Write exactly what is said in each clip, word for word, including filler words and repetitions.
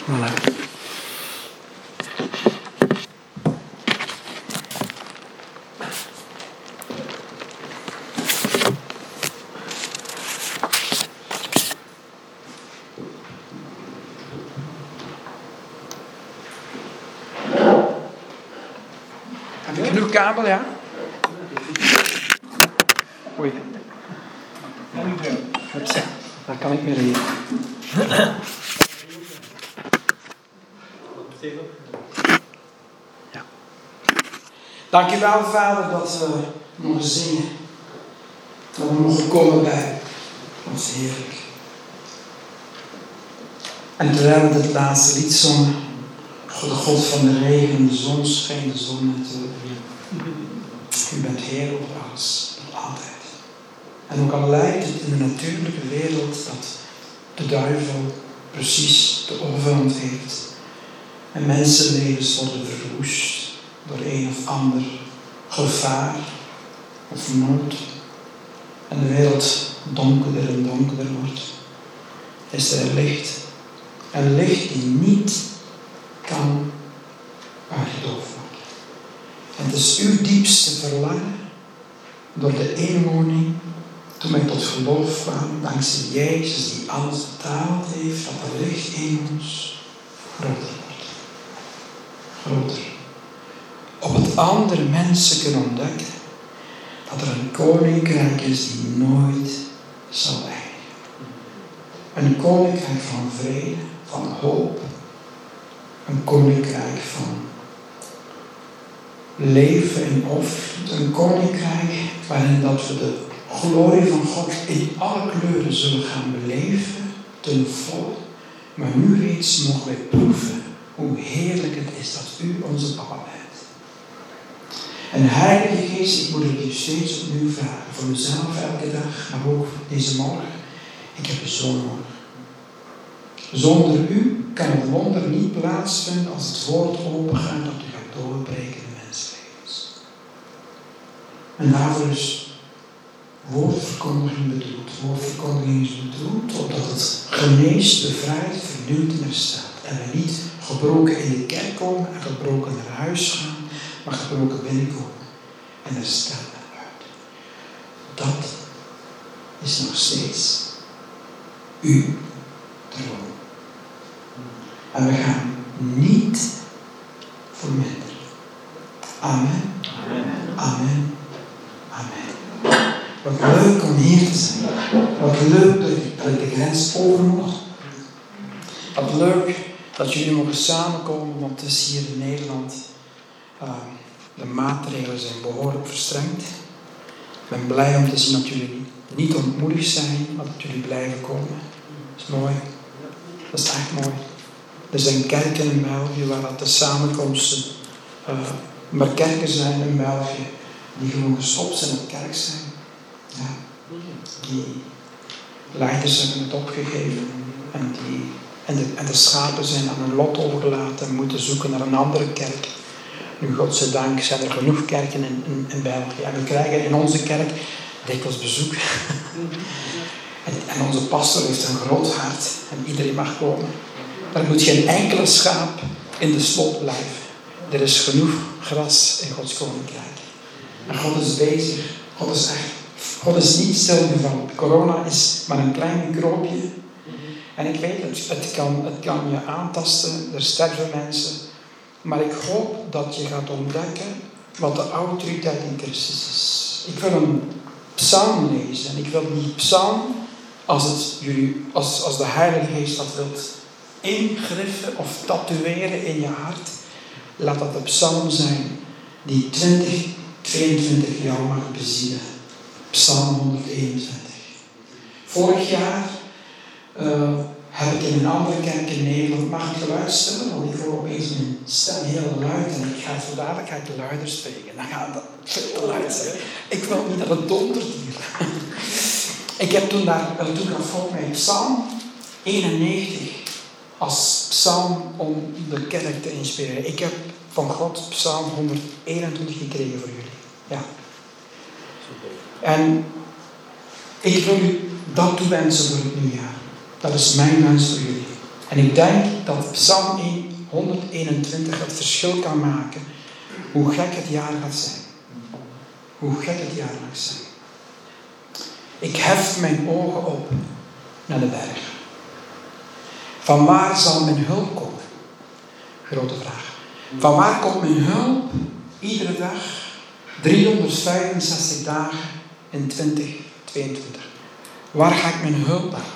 Voilà. Heb je genoeg kabel, ja? Oei. Hupsa, daar kan ik mee reden. Ja. Dank u wel, Vader, dat we mogen zingen. Dat we mogen komen bij ons heerlijk. En terwijl we het laatste lied zongen, God, de God van de regen, de zon scheen, de zon natuurlijk. U bent Heer over alles, voor altijd. En ook al lijkt het in de natuurlijke wereld dat de duivel precies de overhand heeft. En mensenlevens worden verwoest door een of ander gevaar of nood. En de wereld donkerder en donkerder wordt. Is er licht. Een licht die niet kan uitgedoofd worden. En het is uw diepste verlangen door de eenwoning, toen wij tot geloof kwamen, dankzij Jezus die alles betaald heeft, dat het licht in ons groter wordt. Groter. Op het andere mensen kunnen ontdekken dat er een koninkrijk is die nooit zal eindigen. Een koninkrijk van vrede, van hoop. Een koninkrijk van leven in overvloed. Een koninkrijk waarin dat we de glorie van God in alle kleuren zullen gaan beleven ten volle. Maar nu reeds mogen wij proeven hoe heerlijk het is dat u onze papa bent. En Heilige Geest, ik moet het u steeds opnieuw vragen. Voor mezelf elke dag, maar ook deze morgen. Ik heb u zo nodig. Zonder u kan het wonder niet plaatsvinden als het woord opengaat dat u gaat doorbreken in mensenlevens. En daarvoor is woordverkondiging bedoeld. Woordverkondiging is bedoeld opdat het geneest, bevrijdt, vernieuwt en herstelt. En we niet gebroken in de kerk komen en gebroken naar huis gaan, maar gebroken binnenkomen en herstellen naar buiten. Dat is nog steeds uw droom. En we gaan niet verminderen. Amen. Amen. Amen. Amen. Wat leuk om hier te zijn. Wat leuk dat ik de grens over mocht. Wat leuk dat jullie mogen samenkomen, want het is hier in Nederland. Uh, de maatregelen zijn behoorlijk verstrengd. Ik ben blij om te zien dat jullie niet ontmoedigd zijn, maar dat jullie blijven komen. Dat is mooi. Dat is echt mooi. Er zijn kerken in België waar dat de samenkomsten uh, maar kerken zijn in België die gewoon gestopt zijn met kerk zijn. Ja. Die leiders hebben het opgegeven en, die, en, de, en de schapen zijn aan hun lot overgelaten en moeten zoeken naar een andere kerk. Nu, godzijdank zijn er genoeg kerken in, in, in België. En we krijgen in onze kerk dikwijls bezoek. en, en onze pastor heeft een groot hart en iedereen mag komen. Er moet geen enkele schaap in de slot blijven. Er is genoeg gras in Gods koninkrijk. En God is bezig. God is echt. God is niet stilgevallen. Corona is maar een klein microopje. En ik weet, het, het, kan, het kan je aantasten. Er sterven mensen. Maar ik hoop dat je gaat ontdekken wat de autoriteit in Christus is. Ik wil een psalm lezen. En ik wil die psalm, als, het jullie, als, als de Heilige Geest dat wilt ingriffen of tatoeëren in je hart, laat dat de psalm zijn die twintig tweeëntwintig jou mag bezielen. Psalm honderdeenentwintig. Vorig jaar uh, heb ik in een andere kerk in Nederland, mag ik geluid stellen? Want ik hoor opeens mijn stem heel luid en ik ga zo dadelijk uit de luider spreken. Dan gaat dat veel te luid zijn. Ik wil niet dat het dondert hier. ik heb toen daar, uh, toen gaf God mij Psalm eenennegentig als psalm om de kerk te inspireren. Ik heb van God Psalm honderdeenentwintig gekregen voor jullie. Ja. En ik wil u dat toewensen voor het nieuwjaar. Dat is mijn wens voor jullie. En ik denk dat Psalm honderdeenentwintig het verschil kan maken hoe gek het jaar gaat zijn. Hoe gek het jaar mag zijn. Ik hef mijn ogen op naar de berg. Van waar zal mijn hulp komen? Grote vraag. Van waar komt mijn hulp? Iedere dag, driehonderdvijfenzestig dagen in twintig tweeëntwintig. Waar ga ik mijn hulp halen?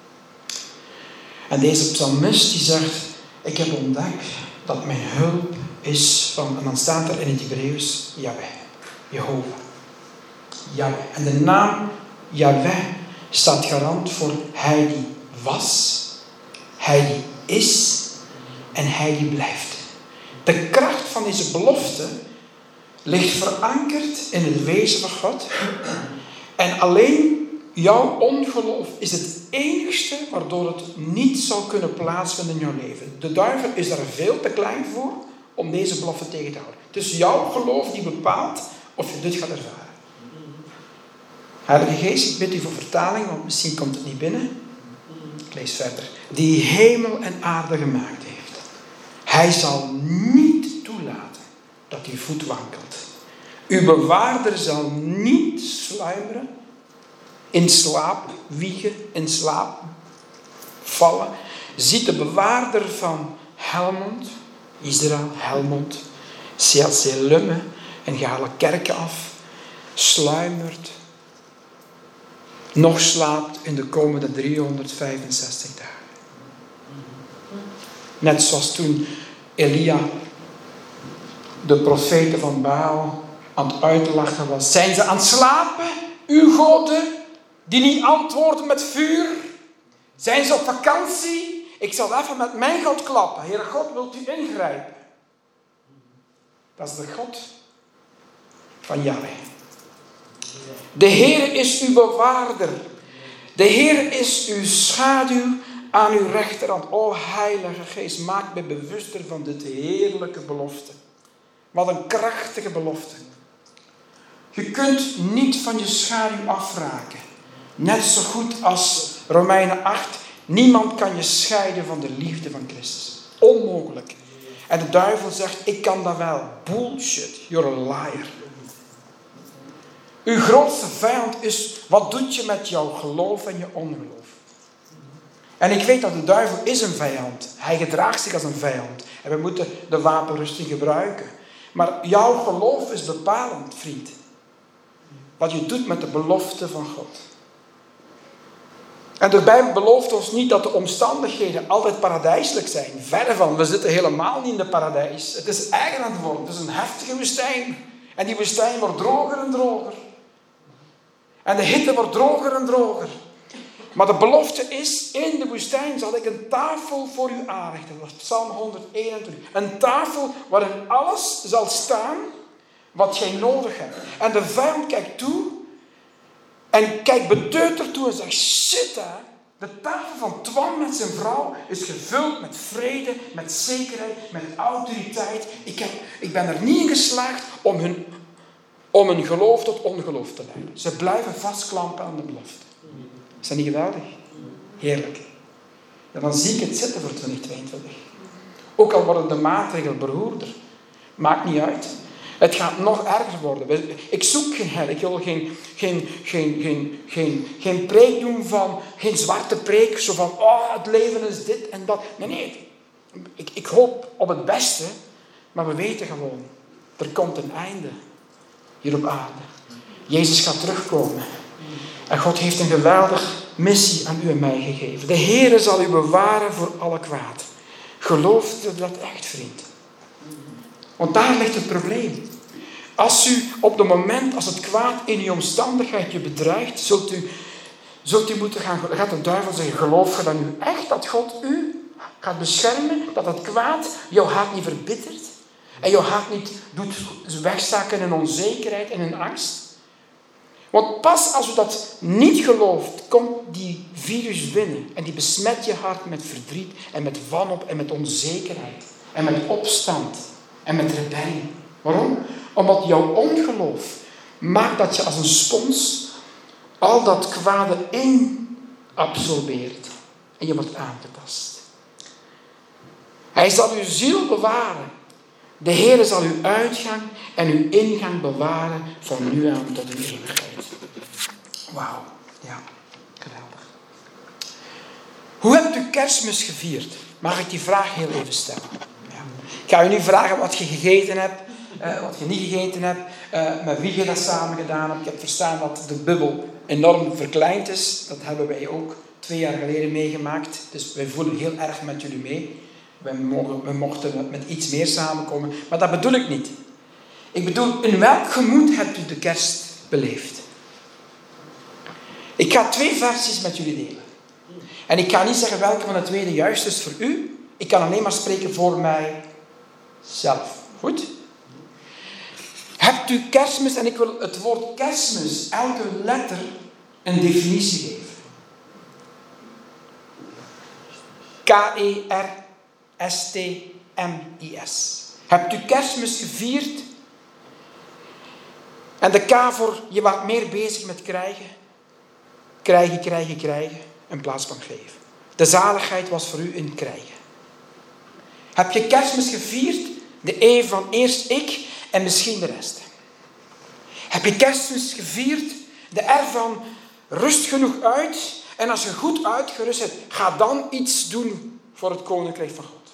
En deze psalmist die zegt, ik heb ontdekt dat mijn hulp is van, en dan staat er in het Hebreeuws, Yahweh, Jehovah. Yahweh. En de naam Yahweh staat garant voor hij die was, hij die is en hij die blijft. De kracht van deze belofte ligt verankerd in het wezen van God. En alleen jouw ongeloof is het enigste waardoor het niet zou kunnen plaatsvinden in jouw leven. De duivel is daar veel te klein voor om deze belofte tegen te houden. Het is jouw geloof die bepaalt of je dit gaat ervaren. Heilige Geest, ik bid u voor vertaling, want misschien komt het niet binnen. Ik lees verder. Die hemel en aarde gemaakt heeft. Hij zal niet toelaten dat uw voet wankelt. Uw bewaarder zal niet sluimeren, in slaap wiegen, in slaap vallen. Ziet de bewaarder van Helmond, Israël, Helmond, C L C Lumme en ga alle kerken af, sluimert, nog slaapt in de komende driehonderdvijfenzestig dagen. Net zoals toen Elia de profeten van Baal aan het uitlachen was. Zijn ze aan het slapen, uw goden, die niet antwoorden met vuur? Zijn ze op vakantie? Ik zal even met mijn God klappen. Heere God, wilt u ingrijpen? Dat is de God van Yahweh. De Heer is uw bewaarder. De Heer is uw schaduw aan uw rechterhand. O Heilige Geest, maak mij bewuster van dit heerlijke belofte. Wat een krachtige belofte. Je kunt niet van je schaduw afraken. Net zo goed als Romeinen acht. Niemand kan je scheiden van de liefde van Christus. Onmogelijk. En de duivel zegt, ik kan dat wel. Bullshit, you're a liar. Uw grootste vijand is, wat doet je met jouw geloof en je ongeloof? En ik weet dat de duivel is een vijand. Hij gedraagt zich als een vijand. En we moeten de wapenrusting gebruiken. Maar jouw geloof is bepalend, vriend. Wat je doet met de belofte van God. En de Bijbel belooft ons niet dat de omstandigheden altijd paradijselijk zijn. Verre van, we zitten helemaal niet in de paradijs. Het is eigen aan het worden. Het is een heftige woestijn. En die woestijn wordt droger en droger. En de hitte wordt droger en droger. Maar de belofte is, in de woestijn zal ik een tafel voor u aanrichten. Dat is Psalm honderdeenentwintig. Een tafel waarin alles zal staan wat jij nodig hebt. En de vijand kijkt toe. En kijkt beteuterd toe en zegt, shit hè. De tafel van Twan met zijn vrouw is gevuld met vrede, met zekerheid, met autoriteit. Ik, heb, ik ben er niet in geslaagd om hun, om hun geloof tot ongeloof te leiden. Ze blijven vastklampen aan de belofte. Is dat niet geweldig? Heerlijk. Ja, dan zie ik het zitten voor twintig tweeëntwintig. Ook al worden de maatregelen beroerder. Maakt niet uit. Het gaat nog erger worden. Ik zoek geen hel. Ik wil geen, geen, geen, geen, geen, geen preek doen van... Geen zwarte preek. Zo van, oh, het leven is dit en dat. Nee, nee. Ik, ik hoop op het beste. Maar we weten gewoon. Er komt een einde. Hier op aarde. Jezus gaat terugkomen. En God heeft een geweldige missie aan u en mij gegeven. De Heere zal u bewaren voor alle kwaad. Gelooft u dat echt, vriend? Want daar ligt het probleem. Als u op het moment, als het kwaad in uw omstandigheid je bedreigt, zult u, zult u moeten gaan, gaat de duivel zeggen, geloof je dan nu echt dat God u gaat beschermen, dat het kwaad jouw hart niet verbittert en jouw hart niet doet wegzakken in onzekerheid en in angst? Want pas als u dat niet gelooft, komt die virus binnen en die besmet je hart met verdriet en met wanhoop en met onzekerheid en met opstand. En met rebellie. Waarom? Omdat jouw ongeloof maakt dat je als een spons al dat kwade in absorbeert. En je wordt aangetast. Hij zal uw ziel bewaren. De Heer zal uw uitgang en uw ingang bewaren van nu aan tot in eeuwigheid. Wauw, ja, geweldig. Hoe hebt u Kerstmis gevierd? Mag ik die vraag heel even stellen? Ja. Ik ga u nu vragen wat je gegeten hebt, uh, wat je niet gegeten hebt, uh, met wie je dat samen gedaan hebt. Ik heb verstaan dat de bubbel enorm verkleind is. Dat hebben wij ook twee jaar geleden meegemaakt. Dus wij voelen heel erg met jullie mee. We, mogen, we mochten met iets meer samenkomen. Maar dat bedoel ik niet. Ik bedoel, in welk gemoed hebt u de kerst beleefd? Ik ga twee versies met jullie delen. En ik ga niet zeggen welke van de twee de juiste is voor u. Ik kan alleen maar spreken voor mijzelf. Goed? Hebt u Kerstmis, en ik wil het woord Kerstmis, elke letter een definitie geven. K E R S T M I S. Hebt u Kerstmis gevierd? En de K voor je was meer bezig met krijgen. Krijgen, krijgen, krijgen. In plaats van geven. De zaligheid was voor u in krijgen. Heb je Kerstmis gevierd? De E van eerst ik en misschien de rest. Heb je Kerstmis gevierd? De R van rust genoeg uit. En als je goed uitgerust hebt, ga dan iets doen voor het koninkrijk van God.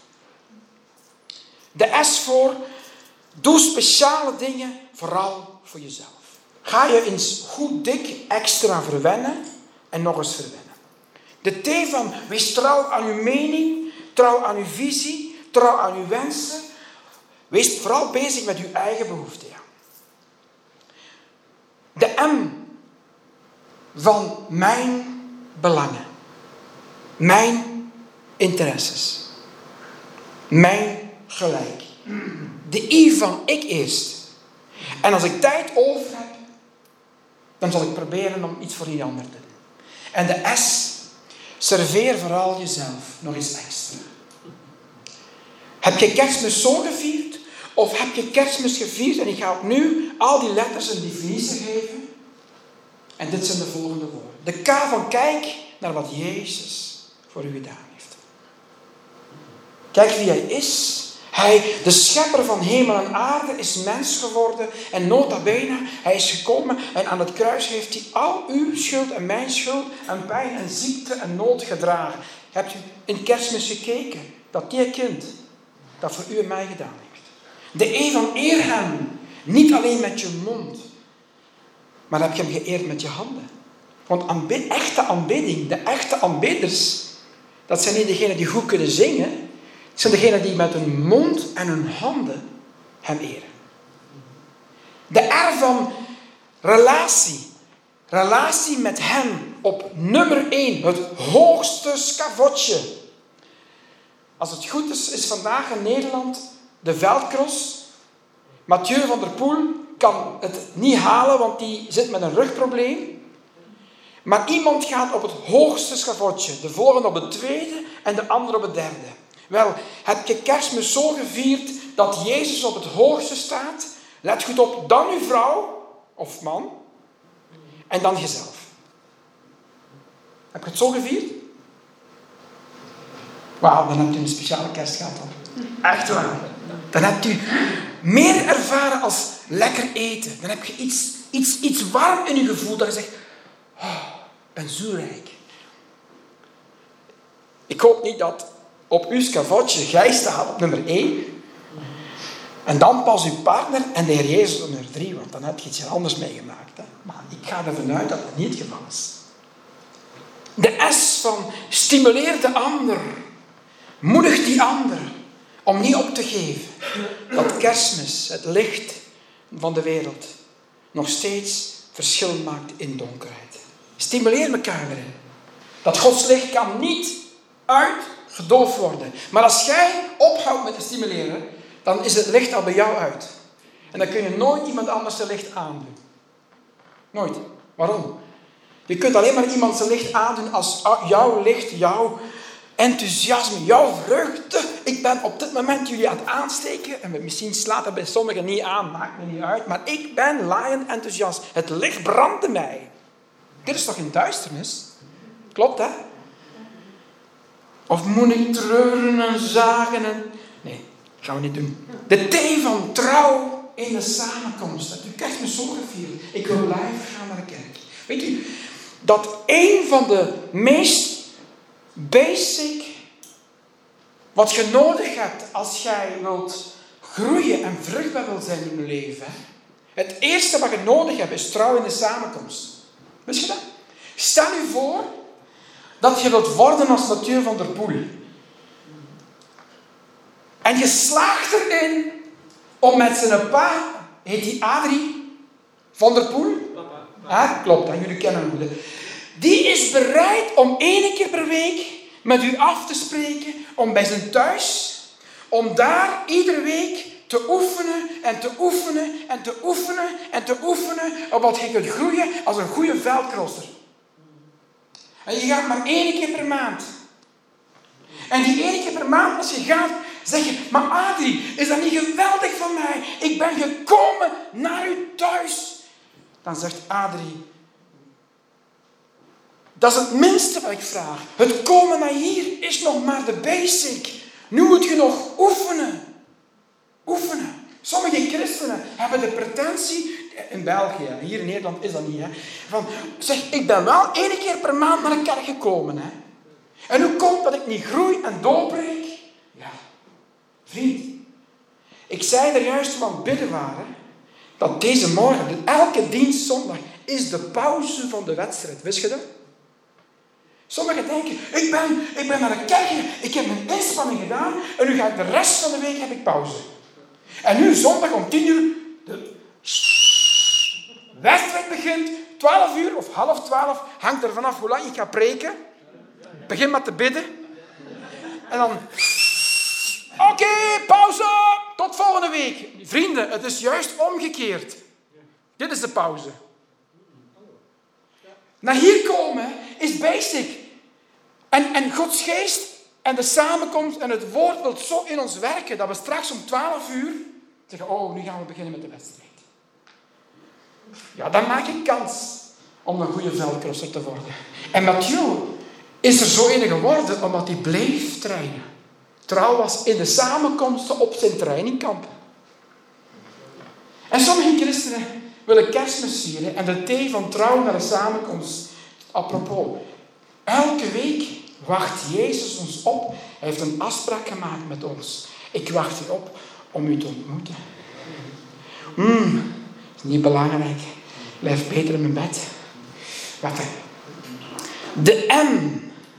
De S voor doe speciale dingen, vooral voor jezelf. Ga je eens goed dik extra verwennen en nog eens verwennen. De T van wees trouw aan uw mening, trouw aan uw visie, trouw aan uw wensen. Wees vooral bezig met uw eigen behoeften. Ja. De M van mijn belangen. Mijn interesses. Mijn gelijk. De I van ik eerst. En als ik tijd over heb, dan zal ik proberen om iets voor die ander te doen. En de S, serveer vooral jezelf nog eens extra. Heb je Kerstmis zo gevierd? Of heb je Kerstmis gevierd? En ik ga opnieuw al die letters een definitie geven. En dit zijn de volgende woorden. De K van kijk naar wat Jezus voor u gedaan heeft. Kijk wie hij is. Hij, de schepper van hemel en aarde, is mens geworden. En nota bene, hij is gekomen en aan het kruis heeft hij al uw schuld en mijn schuld en pijn en ziekte en nood gedragen. Hebt u in Kerstmis gekeken dat die kind dat voor u en mij gedaan heeft? De E van eer hem, niet alleen met je mond, maar heb je hem geëerd met je handen. Want aanbid, echte aanbidding, de echte aanbidders, dat zijn niet degenen die goed kunnen zingen. Het zijn degenen die met hun mond en hun handen hem eren. De R van relatie. Relatie met hem op nummer één. Het hoogste schavotje. Als het goed is, is vandaag in Nederland de veldcross. Mathieu van der Poel kan het niet halen, want die zit met een rugprobleem. Maar iemand gaat op het hoogste schavotje. De volgende op het tweede en de andere op het derde. Wel, heb je Kerstmis zo gevierd dat Jezus op het hoogste staat? Let goed op, dan uw vrouw of man en dan jezelf. Heb je het zo gevierd? Wauw, dan hebt u een speciale kerst gehad. Dan. Echt waar. Dan hebt u meer ervaren als lekker eten. Dan heb je iets, iets, iets warm in je gevoel dat je zegt, oh, ik ben zo rijk. Ik hoop niet dat op uw schavotje gij staat op nummer één. En dan pas uw partner en de Heer Jezus op nummer drie. Want dan heb je iets heel anders meegemaakt. Hè? Maar ik ga ervan uit dat dat niet het geval is. De S van stimuleer de ander. Moedig die ander om niet op te geven. Dat Kerstmis, het licht van de wereld, nog steeds verschil maakt in donkerheid. Stimuleer elkaar erin. Dat Gods licht kan niet uitgedoofd worden. Maar als jij ophoudt met te stimuleren, dan is het licht al bij jou uit. En dan kun je nooit iemand anders zijn licht aandoen. Nooit. Waarom? Je kunt alleen maar iemand zijn licht aandoen als jouw licht, jouw enthousiasme, jouw vreugde. Ik ben op dit moment jullie aan het aansteken. En misschien slaat dat bij sommigen niet aan, maakt me niet uit. Maar ik ben laaiend enthousiast. Het licht brandt in mij. Dit is toch in duisternis? Klopt, hè? Of moet ik treuren en zagen en... Nee, dat gaan we niet doen. De thee van trouw in de samenkomst. Dat u kerstmis zo gevierd. Ik wil live gaan naar de kerk. Weet u, dat een van de meest basic... Wat je nodig hebt als jij wilt groeien en vruchtbaar wil zijn in je leven. Het eerste wat je nodig hebt is trouw in de samenkomst. Wist je dat? Stel je voor dat je wilt worden als Mathieu van der Poel. En je slaagt erin om met zijn pa, heet die Adrie van der Poel? Ah, klopt, hè? Jullie kennen hem. Die is bereid om één keer per week met u af te spreken, om bij zijn thuis, om daar iedere week te oefenen en te oefenen en te oefenen en te oefenen op wat je kunt groeien als een goede veldcrosser. En je gaat maar één keer per maand. En die één keer per maand, als je gaat, zeg je, maar Adrie, is dat niet geweldig van mij? Ik ben gekomen naar u thuis. Dan zegt Adrie, dat is het minste wat ik vraag. Het komen naar hier is nog maar de basic. Nu moet je nog oefenen. Oefenen. Sommige christenen hebben de pretentie, in België, hier in Nederland is dat niet, hè, van, zeg, ik ben wel één keer per maand naar de kerk gekomen. Hè. En hoe komt dat ik niet groei en doorbreek? Ja, vriend, ik zei er juist toen we aan het bidden waren, dat deze morgen, elke dienst zondag, is de pauze van de wedstrijd. Wist je dat? Sommigen denken, ik ben, ik ben naar de kerk, ik heb mijn inspanning gedaan en nu ga ik de rest van de week heb ik pauze. En nu zondag om tien uur, de wedstrijd begint, twaalf uur of half twaalf, hangt er vanaf hoe lang ik ga preken. Begin met te bidden. En dan, oké, okay, pauze, tot volgende week. Vrienden, het is juist omgekeerd. Dit is de pauze. Naar hier komen is basic. En, en Gods geest en de samenkomst en het woord wil zo in ons werken dat we straks om twaalf uur zeggen, oh, nu gaan we beginnen met de wedstrijd. Ja, dan maak ik kans om een goede veldcrosser te worden. En Mathieu is er zo in geworden omdat hij bleef trainen. Trouw was in de samenkomsten op zijn trainingkamp. En sommige christenen willen kerstmis vieren en de thee van trouw naar de samenkomst. Apropos, elke week wacht Jezus ons op. Hij heeft een afspraak gemaakt met ons. Ik wacht hierop om u te ontmoeten. Hmm, is niet belangrijk. Blijf beter in mijn bed. Wat hè? De M.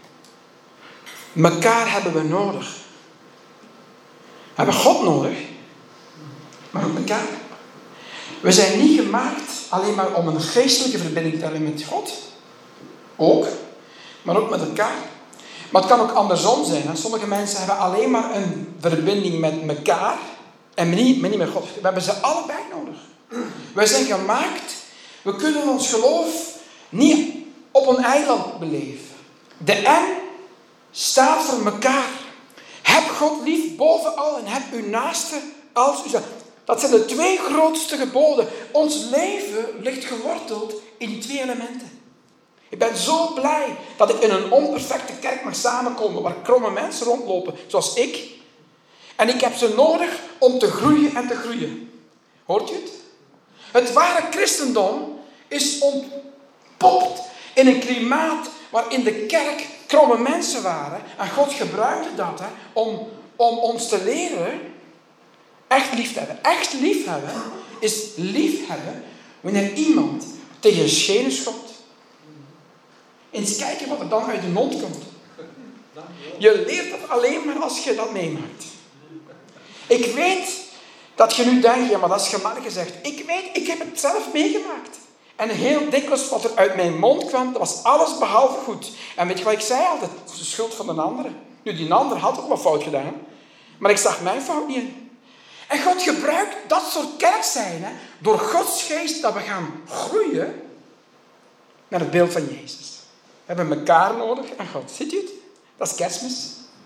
Mekaar hebben we nodig. We hebben God nodig. Maar ook elkaar. We zijn niet gemaakt alleen maar om een geestelijke verbinding te hebben met God. Ook. Maar ook met elkaar. Maar het kan ook andersom zijn. Hè? Sommige mensen hebben alleen maar een verbinding met elkaar. En niet, niet met God. We hebben ze allebei nodig. Wij zijn gemaakt. We kunnen ons geloof niet op een eiland beleven. De N staat voor elkaar. Heb God lief boven al en heb uw naaste als uzelf. Dat zijn de twee grootste geboden. Ons leven ligt geworteld in die twee elementen. Ik ben zo blij dat ik in een onperfecte kerk mag samenkomen waar kromme mensen rondlopen, zoals ik. En ik heb ze nodig om te groeien en te groeien. Hoort je het? Het ware christendom is ontpopt in een klimaat waarin de kerk kromme mensen waren. En God gebruikte dat hè, om, om ons te leren echt lief te hebben. Echt lief hebben is lief hebben wanneer iemand tegen je schenen schopt. Eens kijken wat er dan uit de mond komt. Je leert dat alleen maar als je dat meemaakt. Ik weet dat je nu denkt, ja maar dat is gemakkelijk gezegd. Ik weet, ik heb het zelf meegemaakt. En heel dikwijls wat er uit mijn mond kwam, dat was alles behalve goed. En weet je wat ik zei altijd? Het is de schuld van een andere. Nu, die ander had ook wat fout gedaan. Maar ik zag mijn fout niet in. En God gebruikt dat soort kerk zijn, hè, door Gods geest dat we gaan groeien naar het beeld van Jezus. We hebben elkaar nodig en God. Ziet u het? Dat is kerstmis.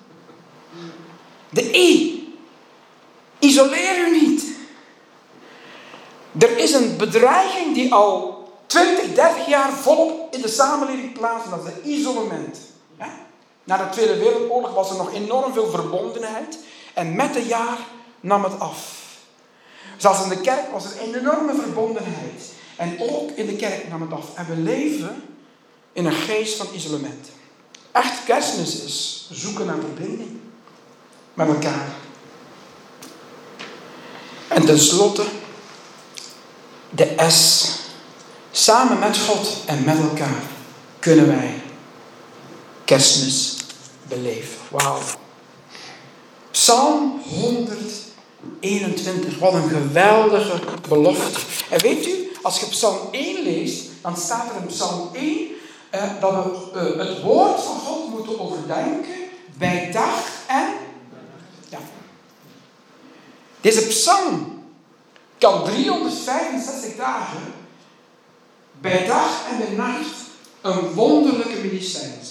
De I. Isoleer u niet. Er is een bedreiging die al twintig, dertig jaar volop in de samenleving plaatsvindt. Dat is het isolement. Ja? Na de Tweede Wereldoorlog was er nog enorm veel verbondenheid. En met de jaar nam het af. Zelfs in de kerk was er een enorme verbondenheid. En ook in de kerk nam het af. En we leven in een geest van isolement. Echt kerstmis is zoeken naar verbinding met elkaar. En tenslotte de S. Samen met God en met elkaar kunnen wij kerstmis beleven. Wauw. Psalm honderdeenentwintig. Wat een geweldige belofte. En weet u, als je Psalm één leest, dan staat er in Psalm één eh, dat we eh, het woord van God moeten overdenken bij dag en... Ja. Deze psalm kan driehonderdvijfenzestig dagen bij dag en bij nacht een wonderlijke medicijn zijn.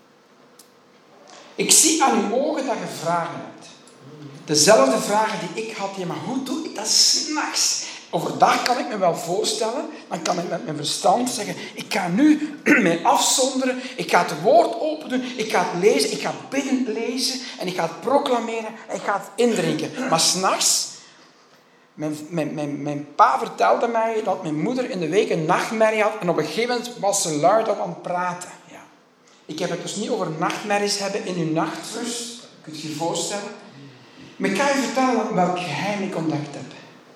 Ik zie aan uw ogen dat je vragen hebt. Dezelfde vragen die ik had. Ja, maar hoe doe ik dat 's nachts? Overdag kan ik me wel voorstellen. Dan kan ik met mijn verstand zeggen. Ik ga nu mij afzonderen. Ik ga het woord open doen. Ik ga het lezen. Ik ga het bidden lezen. En ik ga het proclameren. En ik ga het indrinken. Maar 's nachts... Mijn, mijn, mijn, mijn pa vertelde mij dat mijn moeder in de week een nachtmerrie had. En op een gegeven moment was ze luid aan het praten. Ja. Ik heb het dus niet over nachtmerries hebben in uw nachtrust. Kun je je voorstellen? Maar ik kan je vertellen welk geheim ik ontdekt heb.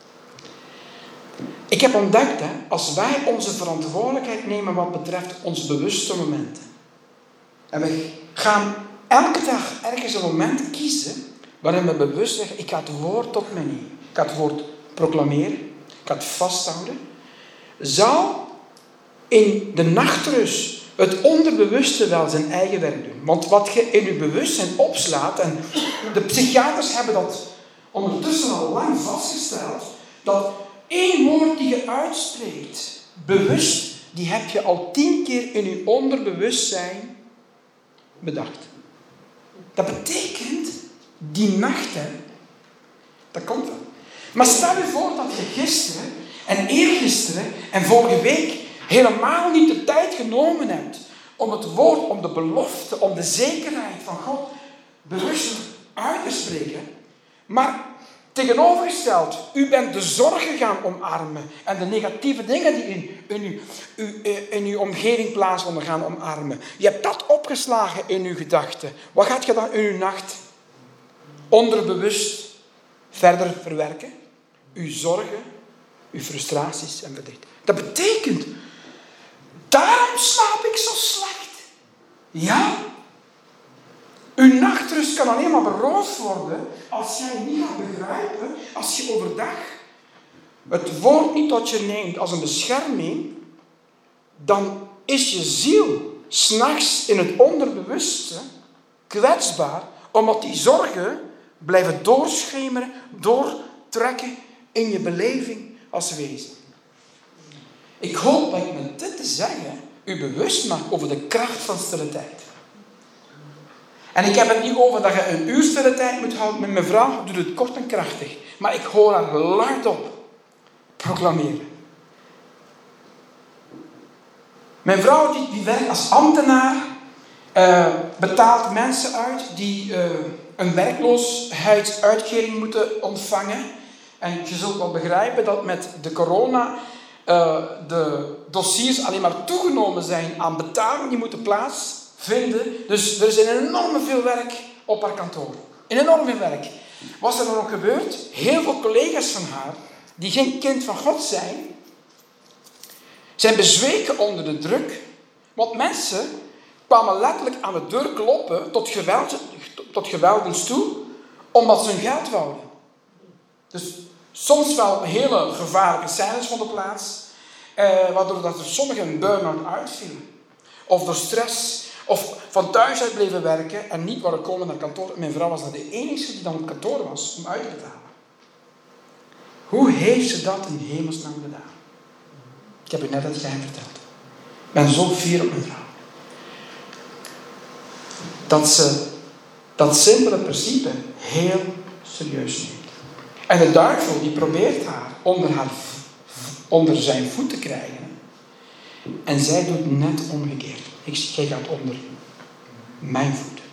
Ik heb ontdekt, hè, als wij onze verantwoordelijkheid nemen wat betreft onze bewuste momenten. En we gaan elke dag ergens een moment kiezen waarin we bewust zeggen, ik ga het woord tot mij nemen. Ik ga het woord proclameren. Ik ga het vasthouden. Zou in de nachtrust het onderbewuste wel zijn eigen werk doen. Want wat je in je bewustzijn opslaat, en de psychiaters hebben dat ondertussen al lang vastgesteld, dat één woord die je uitspreekt, bewust, die heb je al tien keer in je onderbewustzijn bedacht. Dat betekent, die nacht, hè, dat komt wel. Maar stel je voor dat je gisteren en eergisteren en vorige week helemaal niet de tijd genomen hebt om het woord, om de belofte, om de zekerheid van God bewust uit te spreken. Maar tegenovergesteld, u bent de zorgen gaan omarmen en de negatieve dingen die in, in, uw, in uw omgeving plaatsvonden gaan omarmen. Je hebt dat opgeslagen in uw gedachten. Wat gaat je dan in uw nacht onderbewust verder verwerken? Uw zorgen, uw frustraties en verdriet. Dat betekent, daarom slaap ik zo slecht. Ja? Uw nachtrust kan alleen maar beroofd worden als jij niet gaat begrijpen, als je overdag het woord niet tot je neemt als een bescherming, dan is je ziel 's nachts in het onderbewuste kwetsbaar, omdat die zorgen blijven doorschemeren, doortrekken in je beleving als wezen. Ik hoop dat ik met dit te zeggen u bewust maak over de kracht van stille tijd. En ik heb het niet over dat je een uur stille tijd moet houden. Met mijn vrouw doet het kort en krachtig. Maar ik hoor haar luidop proclameren. Mijn vrouw die, die werkt als ambtenaar. Uh, betaalt mensen uit die uh, een werkloosheidsuitkering moeten ontvangen. En je zult wel begrijpen dat met de corona uh, de dossiers alleen maar toegenomen zijn aan betalingen die moeten plaatsvinden. Dus er is een enorm veel werk op haar kantoor. Een enorm veel werk. Wat is er nog gebeurd? Heel veel collega's van haar, die geen kind van God zijn, zijn bezweken onder de druk. Want mensen kwamen letterlijk aan de deur kloppen tot, geweld, tot geweldens toe, omdat ze hun geld wouden. Dus soms wel hele gevaarlijke scènes vonden plaats, eh, waardoor dat er sommigen een burn-out uitvielen. Of door stress, of van thuis uit bleven werken en niet waren komen naar kantoor. Mijn vrouw was dan de enige die dan op kantoor was om uit te betalen. Hoe heeft ze dat in hemelsnaam gedaan? Ik heb u net het geheim verteld. Ik ben zo fier op mijn vrouw. Dat ze dat simpele principe heel serieus neemt. En de duivel die probeert haar onder, haar onder zijn voet te krijgen. En zij doet net omgekeerd. Ik, jij gaat onder mijn voet.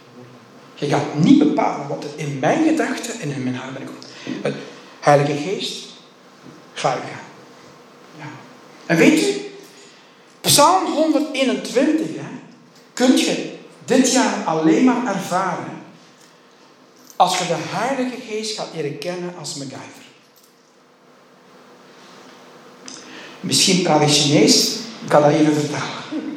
Je gaat niet bepalen wat er in mijn gedachten en in mijn hart binnenkomt. Het Heilige Geest ga je gaan. Ja. En weet u, Psalm honderdeenentwintig, hè, kun je dit jaar alleen maar ervaren als je de Heilige Geest gaat leren kennen als MacGyver. Misschien praat ik Chinees, ik ga dat even vertalen.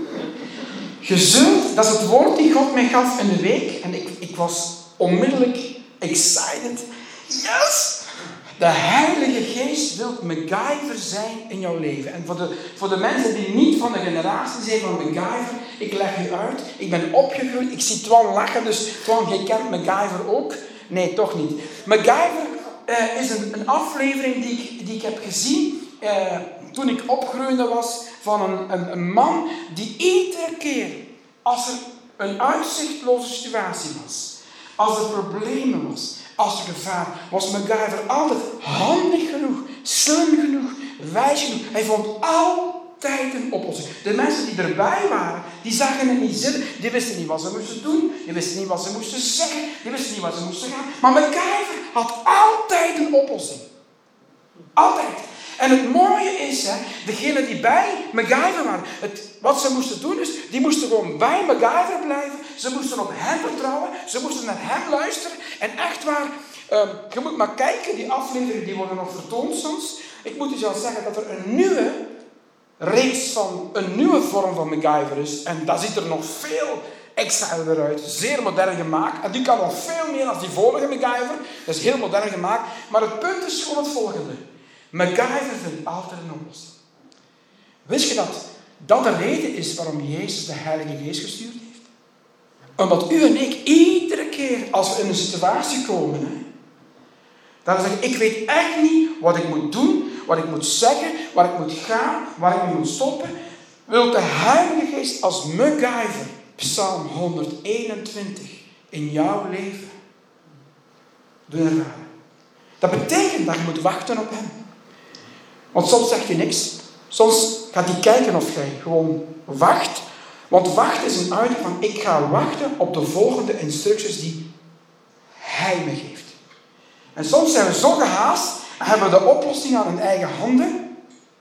Je zult, dat is het woord die God mij gaf in de week, en ik, ik was onmiddellijk excited. Yes! De Heilige Geest wil MacGyver zijn in jouw leven. En voor de, voor de mensen die niet van de generatie zijn van MacGyver, ik leg u uit. Ik ben opgegroeid, ik zie Twan lachen, dus Twan, jij kent MacGyver ook? Nee, toch niet. MacGyver uh, is een, een aflevering die ik, die ik heb gezien uh, toen ik opgroeiende was, van een, een, een man die iedere keer, als er een uitzichtloze situatie was, als er problemen was, als er gevaar was, MacGyver altijd handig genoeg, slim genoeg, wijs genoeg. Hij vond altijd een oplossing. De mensen die erbij waren, die zagen het niet zitten. Die wisten niet wat ze moesten doen. Die wisten niet wat ze moesten zeggen. Die wisten niet wat ze moesten gaan. Maar MacGyver had altijd een oplossing. Altijd. En het mooie is, hè, degenen die bij MacGyver waren, het, wat ze moesten doen is, die moesten gewoon bij MacGyver blijven. Ze moesten op hem vertrouwen. Ze moesten naar hem luisteren. En echt waar, uh, je moet maar kijken, die afleveringen die worden nog vertoond soms. Ik moet u zelfs zeggen dat er een nieuwe reeks van, een nieuwe vorm van MacGyver is. En dat ziet er nog veel extra uit. Zeer modern gemaakt. En die kan nog veel meer dan die vorige MacGyver. Dat is heel modern gemaakt. Maar het punt is gewoon het volgende. MacGyver vindt altijd een oplossing. Wist je dat dat de reden is waarom Jezus de Heilige Geest gestuurd heeft? Omdat u en ik iedere keer als we in een situatie komen, hè, dan zeggen ik weet echt niet wat ik moet doen, wat ik moet zeggen, waar ik moet gaan, waar ik moet stoppen. Wil de Heilige Geest als MacGyver, Psalm honderdeenentwintig, in jouw leven doen ervaren. Dat betekent dat je moet wachten op hem. Want soms zegt hij niks. Soms gaat hij kijken of jij gewoon wacht. Want wachten is een uiting van ik ga wachten op de volgende instructies die hij me geeft. En soms zijn we zo gehaast en hebben we de oplossing aan in eigen handen.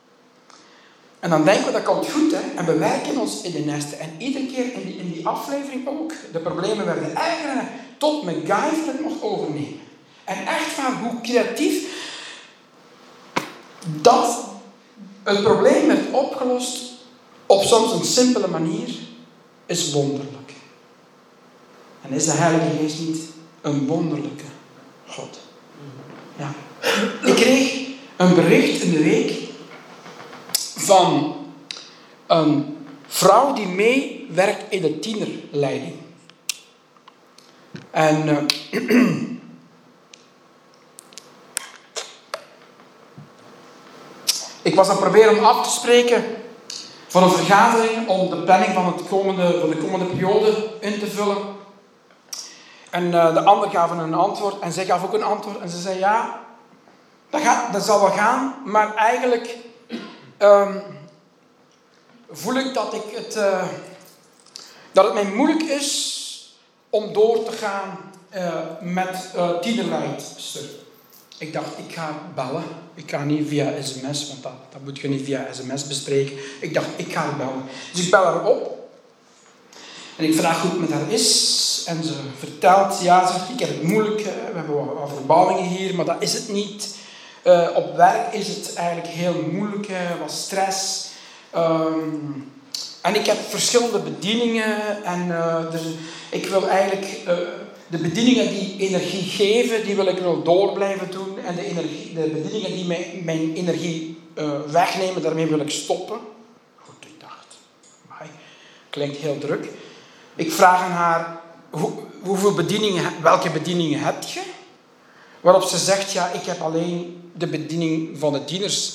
En dan denken we dat komt goed, hè? En we werken ons in de nesten. En iedere keer in die, in die aflevering ook. De problemen werden erger tot MacGyver het mocht overnemen. En echt waar, hoe creatief dat het probleem werd opgelost op soms een simpele manier, is wonderlijk. En is de Heilige Geest niet een wonderlijke God? Ja. Ik kreeg een bericht in de week van een vrouw die meewerkt in de tienerleiding. En uh, ik was aan het proberen om af te spreken voor een vergadering om de planning van, het komende, van de komende periode in te vullen. En uh, de ander gaf een antwoord en zij gaf ook een antwoord. En ze zei ja, dat, gaat, dat zal wel gaan, maar eigenlijk um, voel ik dat, ik het, uh, dat het mij moeilijk is om door te gaan uh, met uh, tienerleidster. Ik dacht, ik ga bellen. Ik ga niet via sms, want dat, dat moet je niet via sms bespreken. Ik dacht, ik ga bellen. Dus ik bel haar op. En ik vraag hoe het met haar is. En ze vertelt, ja, zegt, ik heb het moeilijk. We hebben wat, wat verbouwingen hier, maar dat is het niet. Uh, op werk is het eigenlijk heel moeilijk, wat stress. Um, en ik heb verschillende bedieningen. En uh, dus ik wil eigenlijk... Uh, De bedieningen die energie geven, die wil ik wel door blijven doen. En de, energie, de bedieningen die mijn, mijn energie uh, wegnemen, daarmee wil ik stoppen. Goed, ik dacht, amai, klinkt heel druk. Ik vraag aan haar, hoe, hoeveel bedieningen, welke bedieningen heb je? Waarop ze zegt, ja, ik heb alleen de bediening van de dieners.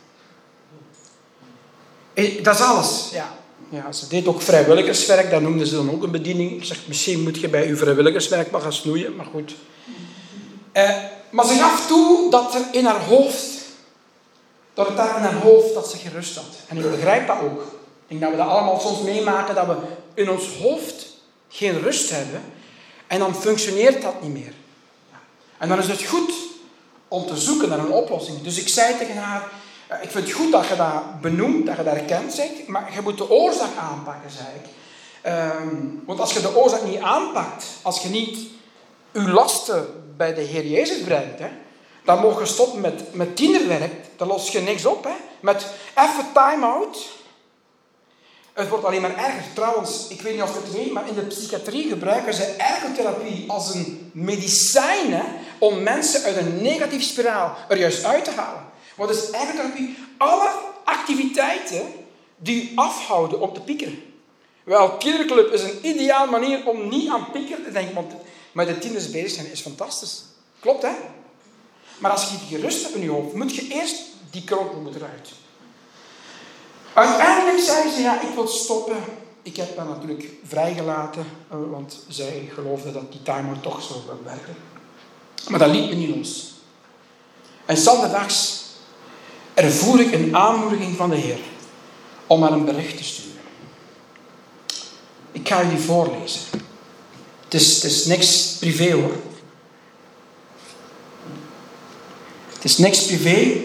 Dat is alles, ja. Ja, ze deed ook vrijwilligerswerk, dat noemden ze dan ook een bediening. Ik zeg, misschien moet je bij uw vrijwilligerswerk maar gaan snoeien, maar goed. Eh, maar ze gaf toe dat er in haar hoofd, dat het daar in haar hoofd, dat ze geen rust had. En ik begrijp dat ook. Ik denk dat we dat allemaal soms meemaken, dat we in ons hoofd geen rust hebben. En dan functioneert dat niet meer. En dan is het goed om te zoeken naar een oplossing. Dus ik zei tegen haar, ik vind het goed dat je dat benoemt, dat je dat herkent, zeg, maar je moet de oorzaak aanpakken, zei ik. Um, want als je de oorzaak niet aanpakt, als je niet je lasten bij de Heer Jezus brengt, hè, dan mag je stoppen met, met tienerwerk, dan los je niks op. Hè. Met even time-out. Het wordt alleen maar erger. Trouwens, ik weet niet of je het weet, maar in de psychiatrie gebruiken ze ergotherapie als een medicijn, hè, om mensen uit een negatieve spiraal er juist uit te halen. Wat is ergotherapie? Alle activiteiten die u afhouden om te piekeren. Wel, kinderclub is een ideaal manier om niet aan piekeren te denken, want met de tieners bezig zijn is fantastisch. Klopt, hè? Maar als je die rust hebt in je hoofd, moet je eerst die kroonbloem eruit. Uiteindelijk zei ze, ja, ik wil stoppen. Ik heb haar natuurlijk vrijgelaten, want zij geloofde dat die timer toch zou werken. Maar dat liet me niet los. En zondags ervoer ik een aanmoediging van de Heer om haar een bericht te sturen. Ik ga je die voorlezen. Het is, het is niks privé hoor. Het is niks privé.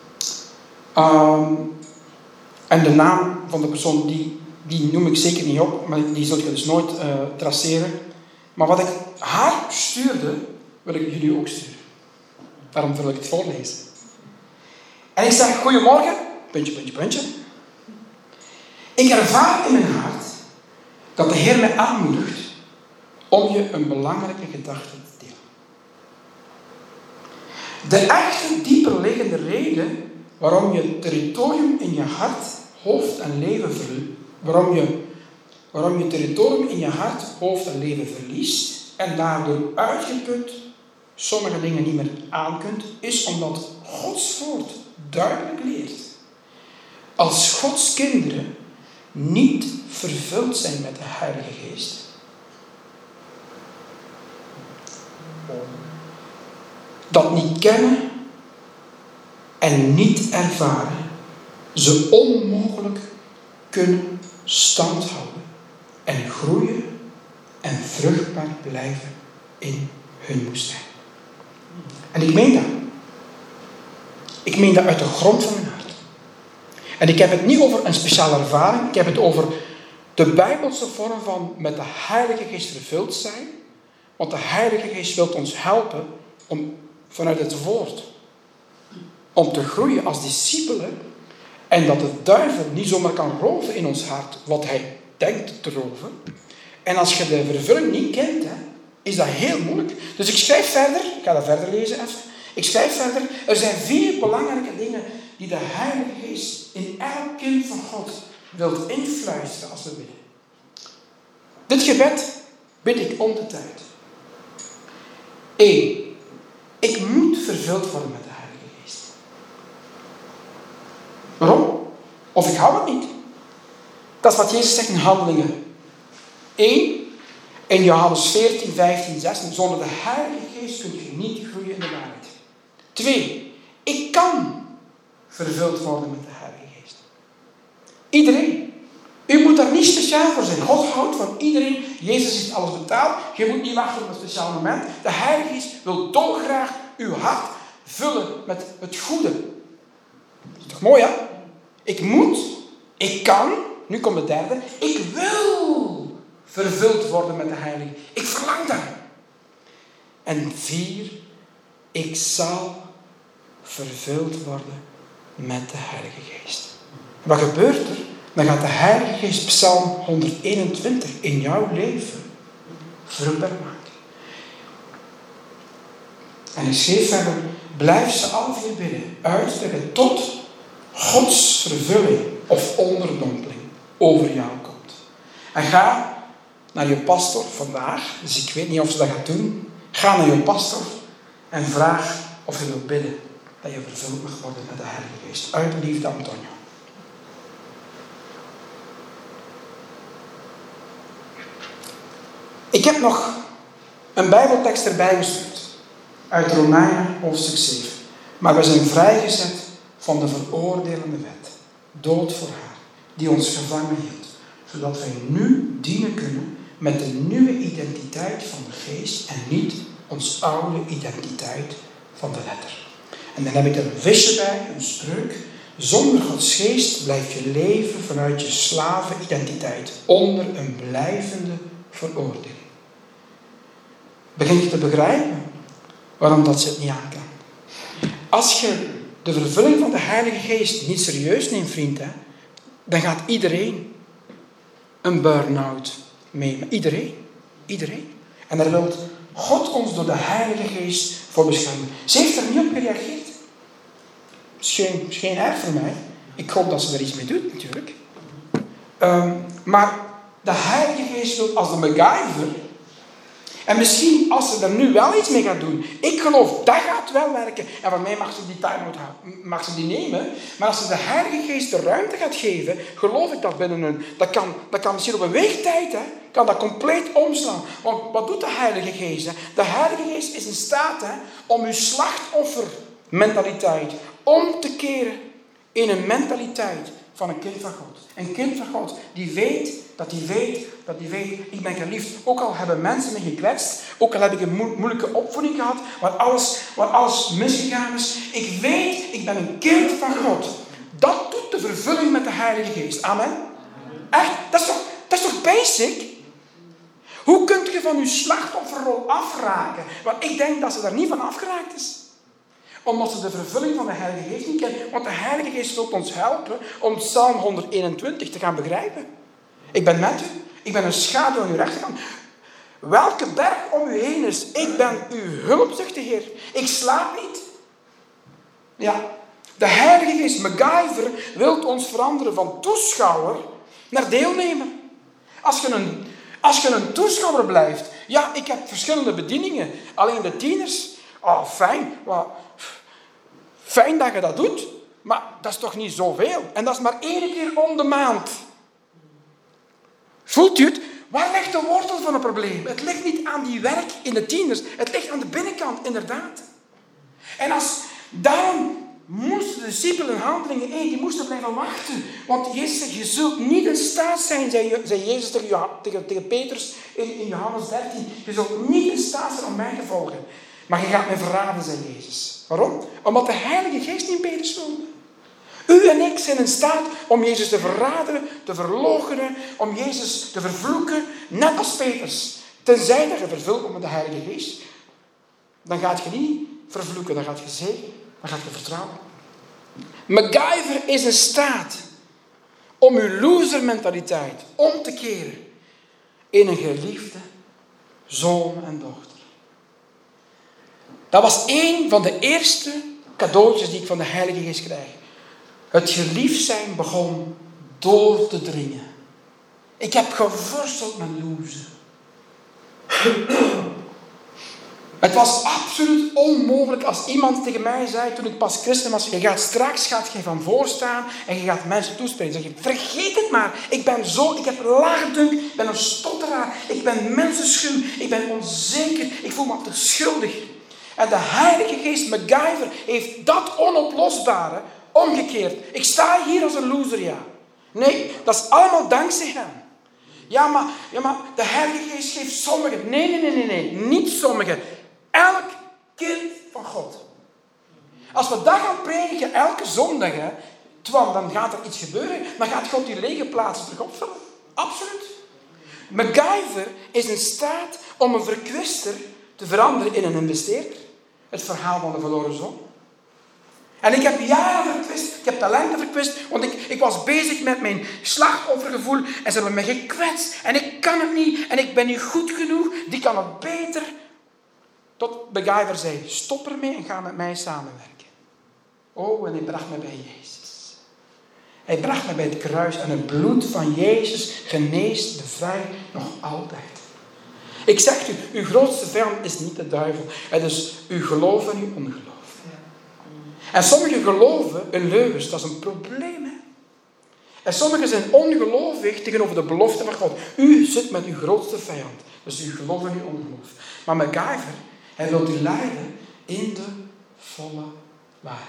Um, en de naam van de persoon, die, die noem ik zeker niet op, maar die zult je dus nooit uh, traceren. Maar wat ik haar stuurde, wil ik jullie ook sturen. Daarom wil ik het voorlezen. En ik zeg, goedemorgen, puntje, puntje, puntje. Ik ervaar in mijn hart dat de Heer mij aanmoedigt om je een belangrijke gedachte te delen. De echte dieperliggende reden waarom je territorium in je hart, hoofd en leven verliest, waarom je, waarom je territorium in je hart, hoofd en leven verliest en daardoor uitgeput sommige dingen niet meer aan kunt, is omdat Gods woord duidelijk leert. Als Gods kinderen niet vervuld zijn met de Heilige Geest, dat niet kennen en niet ervaren, ze onmogelijk kunnen standhouden en groeien en vruchtbaar blijven in hun woestijn. En ik meen dat. Ik meen dat uit de grond van mijn hart. En ik heb het niet over een speciale ervaring. Ik heb het over de Bijbelse vorm van met de Heilige Geest vervuld zijn. Want de Heilige Geest wil ons helpen om vanuit het woord om te groeien als discipelen. En dat de duivel niet zomaar kan roven in ons hart wat hij denkt te roven. En als je de vervulling niet kent, hè, is dat heel moeilijk. Dus ik schrijf verder. Ik ga dat verder lezen even. Ik schrijf verder. Er zijn vier belangrijke dingen die de Heilige Geest in elk kind van God wilt influisteren als we bidden. Dit gebed bid ik om de tijd. Eén. Ik moet vervuld worden met de Heilige Geest. Waarom? Of ik hou het niet. Dat is wat Jezus zegt in Handelingen één. In Johannes veertien, vijftien, zestien. Zonder de Heilige Geest kun je niet groeien in de waarheid. Twee. Ik kan vervuld worden met de Heilige Geest. Iedereen. U moet daar niet speciaal voor zijn. God houdt van iedereen. Jezus heeft alles betaald. Je moet niet wachten op een speciaal moment. De Heilige Geest wil dolgraag uw hart vullen met het goede. Dat is toch mooi, hè? Ik moet, ik kan, nu komt de derde, ik wil vervuld worden met de Heilige Geest. Ik verlang daar. En vier, ik zal vervuld worden met de Heilige Geest. Wat gebeurt er? Dan gaat de Heilige Geest Psalm honderdeenentwintig in jouw leven vruchtbaar maken. En ik schreef verder, blijf ze al vier bidden, uitstrekken tot Gods vervulling of onderdompeling over jou komt. En ga naar je pastor vandaag, dus ik weet niet of ze dat gaat doen. Ga naar je pastor en vraag of je wilt bidden dat je vervuld mag worden met de Heilige Geest. Uit liefde, Antonio. Ik heb nog een Bijbeltekst erbij gestuurd. Uit Romeinen hoofdstuk zeven. Maar we zijn vrijgezet van de veroordelende wet. Dood voor haar. Die ons gevangen hield. Zodat wij nu dienen kunnen met de nieuwe identiteit van de geest en niet ons oude identiteit van de letter. En dan heb ik er een visje bij, een spreuk. Zonder Gods geest blijf je leven vanuit je slavenidentiteit onder een blijvende veroordeling. Begin je te begrijpen waarom dat ze het niet aan kan? Als je de vervulling van de Heilige Geest niet serieus neemt, vriend, hè, dan gaat iedereen een burn-out mee. Iedereen. Iedereen. En daar wil God ons door de Heilige Geest voor beschermen. Ze heeft er niet op gereageerd. Het is geen, is geen erg voor mij. Ik hoop dat ze er iets mee doet, natuurlijk. Um, maar de Heilige Geest wil als de MacGyver. En misschien als ze er nu wel iets mee gaat doen. Ik geloof, dat gaat wel werken. En voor mij mag ze die time-out mag ze die nemen. Maar als ze de Heilige Geest de ruimte gaat geven, geloof ik dat binnen een... Dat kan, dat kan misschien op een weektijd, hè. Kan dat compleet omslaan. Want wat doet de Heilige Geest? Hè? De Heilige Geest is in staat, hè, om uw slachtoffermentaliteit om te keren in een mentaliteit van een kind van God. Een kind van God die weet, dat die weet, dat die weet, ik ben geliefd. Ook al hebben mensen me gekwetst, ook al heb ik een mo- moeilijke opvoeding gehad, waar alles, waar alles misgegaan is. Ik weet, ik ben een kind van God. Dat doet de vervulling met de Heilige Geest. Amen. Echt, dat is toch, dat is toch basic? Hoe kunt je van je slachtofferrol afraken? Want ik denk dat ze daar niet van afgeraakt is. Omdat ze de vervulling van de Heilige Geest niet kennen. Want de Heilige Geest wil ons helpen om Psalm honderdeenentwintig te gaan begrijpen. Ik ben met u. Ik ben een schaduw aan uw rechterkant. Welke berg om u heen is. Ik ben uw hulp, zegt de Heer. Ik slaap niet. Ja. De Heilige Geest, MacGyver, wil ons veranderen van toeschouwer naar deelnemer. Als je een, als je een toeschouwer blijft. Ja, ik heb verschillende bedieningen. Alleen de tieners. Oh, fijn. Well, fijn dat je dat doet. Maar dat is toch niet zoveel. En dat is maar één keer om de maand. Voelt u het? Waar ligt de wortel van het probleem? Het ligt niet aan die werk in de tieners. Het ligt aan de binnenkant, inderdaad. En als, daarom moesten de discipelen in Handelingen één, die moesten blijven wachten. Want Jezus zegt, je zult niet in staat zijn, zei, zei Jezus tegen, Johan, tegen, tegen Petrus in, in Johannes dertien. Je zult niet in staat zijn om mij te volgen. Maar je gaat mij verraden, zei Jezus. Waarom? Omdat de Heilige Geest niet in Petrus woonde. U en ik zijn in staat om Jezus te verraden, te verloochenen, om Jezus te vervloeken, net als Petrus. Tenzij dat je vervuld wordt met de Heilige Geest, dan gaat je niet vervloeken, dan gaat je zegenen, dan gaat je vertrouwen. MacGyver is in staat om uw loser-mentaliteit om te keren in een geliefde zoon en dochter. Dat was één van de eerste cadeautjes die ik van de Heilige Geest krijg. Het geliefd zijn begon door te dringen. Ik heb geworsteld met loser. Het was absoluut onmogelijk als iemand tegen mij zei toen ik pas christen was, je gaat straks gaat je van voor staan en je gaat mensen toespreken. Zeg je, vergeet het maar. Ik ben zo, ik heb laagdunk, ik ben een stotteraar, ik ben mensenschuw, ik ben onzeker, ik voel me altijd schuldig. En de Heilige Geest, MacGyver, heeft dat onoplosbare omgekeerd. Ik sta hier als een loser, ja. Nee, dat is allemaal dankzij hem. Ja, maar, ja, maar de Heilige Geest geeft sommigen. Nee, nee, nee, nee, nee. Niet sommigen. Elk kind van God. Als we dat gaan prediken elke zondag, hè, Twan, dan gaat er iets gebeuren. Dan gaat God die lege plaatsen terug opvullen. Absoluut. MacGyver is in staat om een verkwister te veranderen in een investeerder. Het verhaal van de verloren zoon. En ik heb jaren verkwist, ik heb talenten verkwist, want ik, ik was bezig met mijn slachtoffergevoel en ze hebben me gekwetst en ik kan het niet en ik ben niet goed genoeg, die kan het beter. Tot MacGyver zei, stop ermee en ga met mij samenwerken. Oh, en hij bracht me bij Jezus. Hij bracht me bij het kruis en het bloed van Jezus geneest, bevrijdt nog altijd. Ik zeg u, uw grootste vijand is niet de duivel. Het is uw geloof en uw ongeloof. En sommigen geloven in leugens, dat is een probleem. Hè? En sommigen zijn ongelovig tegenover de belofte van God. U zit met uw grootste vijand. Dus uw geloof en uw ongeloof. Maar MacGyver, hij wil u leiden in de volle waarheid.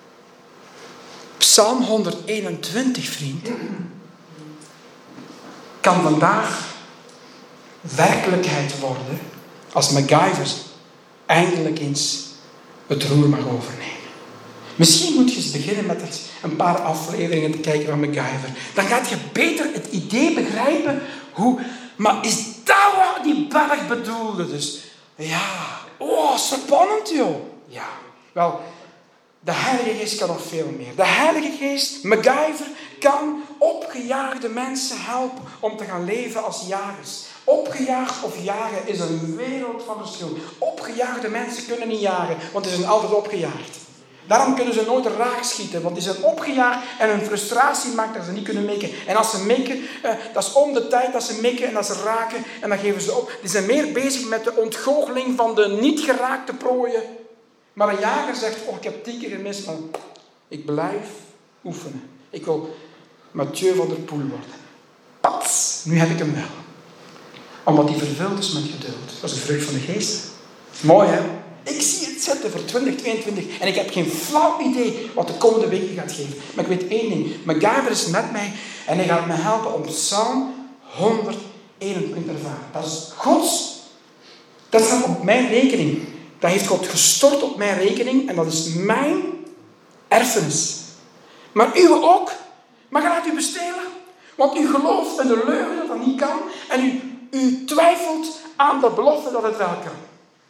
Psalm honderdeenentwintig, vriend. kan vandaag werkelijkheid worden als MacGyver eindelijk eens het roer mag overnemen. Misschien moet je eens beginnen met een paar afleveringen te kijken van MacGyver. Dan gaat je beter het idee begrijpen hoe... Maar is dat wat die Belg bedoelde? Dus ja, oh, spannend joh. Ja, wel, de Heilige Geest kan nog veel meer. De Heilige Geest, MacGyver, kan opgejaagde mensen helpen om te gaan leven als jagers. Opgejaagd of jagen is een wereld van verschil. Opgejaagde mensen kunnen niet jagen, want ze zijn altijd opgejaagd. Daarom kunnen ze nooit raak schieten, want die zijn opgejaagd en hun frustratie maakt dat ze niet kunnen mikken. En als ze mikken, eh, dat is om de tijd dat ze mikken en dat ze raken en dan geven ze op. Die zijn meer bezig met de ontgoocheling van de niet geraakte prooien. Maar een jager zegt, oh, ik heb tien keer gemist, maar ik blijf oefenen. Ik wil Mathieu van der Poel worden. Pats, nu heb ik hem wel. Omdat hij vervuld is met geduld. Dat is de vrucht van de geest. Mooi hè? Ik zie het zitten voor twintig tweeëntwintig en ik heb geen flauw idee wat de komende weken gaat geven. Maar ik weet één ding. MacGyver is met mij en hij gaat me helpen om Psalm honderdeenentwintig te ervaren. Dat is Gods. Dat staat op mijn rekening. Dat heeft God gestort op mijn rekening en dat is mijn erfenis. Maar u ook. Maar laat u bestelen. Want u gelooft in de leugen dat dat niet kan en u, u twijfelt aan de belofte dat het wel kan.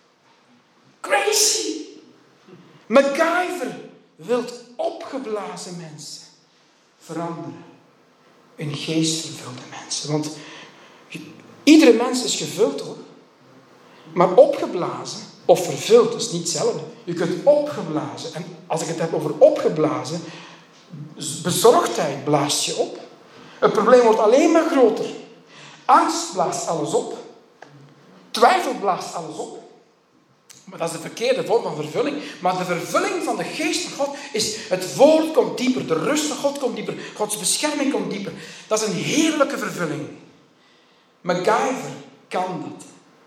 Crazy! MacGyver wil opgeblazen mensen veranderen in geestvervulde mensen. Want iedere mens is gevuld hoor. Maar opgeblazen of vervuld is niet hetzelfde. Je kunt opgeblazen. En als ik het heb over opgeblazen, bezorgdheid blaast je op. Het probleem wordt alleen maar groter. Angst blaast alles op. Twijfel blaast alles op. Maar dat is de verkeerde vorm van vervulling. Maar de vervulling van de geest van God is... Het woord komt dieper. De rust van God komt dieper. Gods bescherming komt dieper. Dat is een heerlijke vervulling. MacGyver kan dat.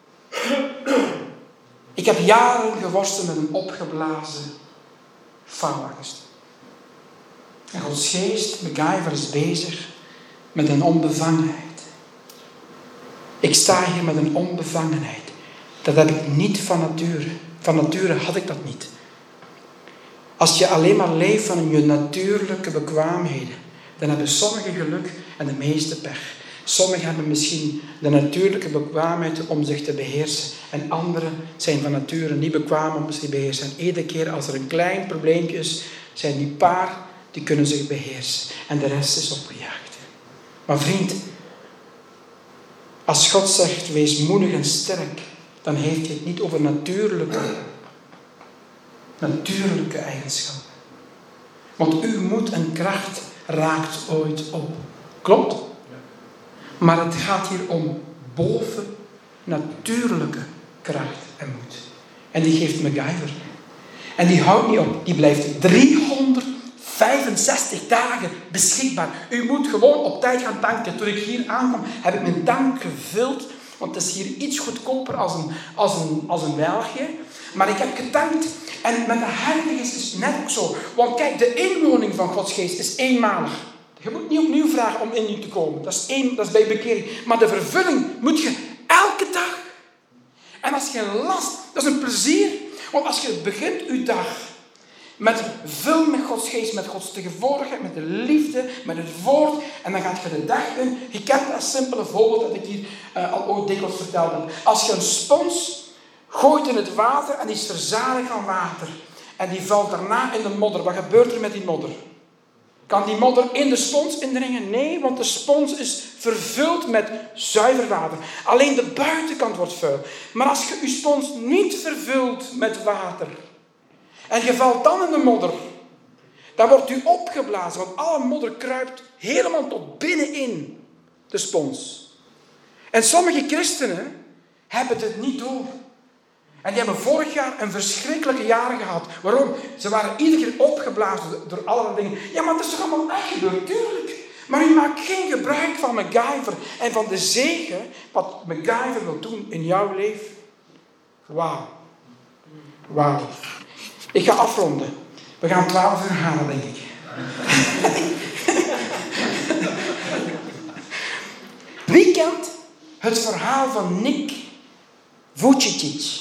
Ik heb jaren geworsteld met een opgeblazen faalangst. En Gods geest, MacGyver, is bezig met een onbevangenheid. Ik sta hier met een onbevangenheid. Dat heb ik niet van nature. Van nature had ik dat niet. Als je alleen maar leeft van je natuurlijke bekwaamheden, dan hebben sommigen geluk en de meeste pech. Sommigen hebben misschien de natuurlijke bekwaamheid om zich te beheersen. En anderen zijn van nature niet bekwaam om zich te beheersen. En iedere keer als er een klein probleempje is, zijn die paar die kunnen zich beheersen. En de rest is opgejaagd. Maar vriend, als God zegt, wees moedig en sterk, dan heeft hij het niet over natuurlijke, natuurlijke eigenschappen. Want uw moed en kracht raakt ooit op. Klopt? Maar het gaat hier om boven natuurlijke kracht en moed. En die geeft MacGyver. En die houdt niet op. Die blijft driehonderdvijfenzestig dagen beschikbaar. U moet gewoon op tijd gaan tanken. Toen ik hier aankwam, heb ik mijn tank gevuld. Want het is hier iets goedkoper als een, als een, als een België. Maar ik heb getankt. En met de Heilige Geest is het net ook zo. Want kijk, de inwoning van Gods Geest is eenmalig. Je moet niet opnieuw vragen om in u te komen. Dat is, één, dat is bij bekering. Maar de vervulling moet je elke dag. En als je last, dat is een plezier. Want als je begint uw dag met vul met Gods Geest, met Gods tegenwoordigheid, met de liefde, met het woord. En dan gaat je de dag in. Je kent dat simpele voorbeeld dat ik hier uh, al ooit dikwijls verteld heb. Als je een spons gooit in het water en die is verzadigd van water. En die valt daarna in de modder. Wat gebeurt er met die modder? Kan die modder in de spons indringen? Nee, want de spons is vervuld met zuiver water. Alleen de buitenkant wordt vuil. Maar als je je spons niet vervult met water en je valt dan in de modder, dan wordt u opgeblazen, want alle modder kruipt helemaal tot binnenin de spons. En sommige christenen hebben het niet door. En die hebben vorig jaar een verschrikkelijke jaar gehad. Waarom? Ze waren iedere keer opgeblazen door allerlei dingen. Ja, maar het is toch allemaal echt gebeurd? Tuurlijk. Maar u maakt geen gebruik van MacGyver en van de zegen wat MacGyver wil doen in jouw leven. Wauw. Wauw. Ik ga afronden. We gaan twaalf uur halen, denk ik. Wie kent het verhaal van Nick Vujicic. Uh,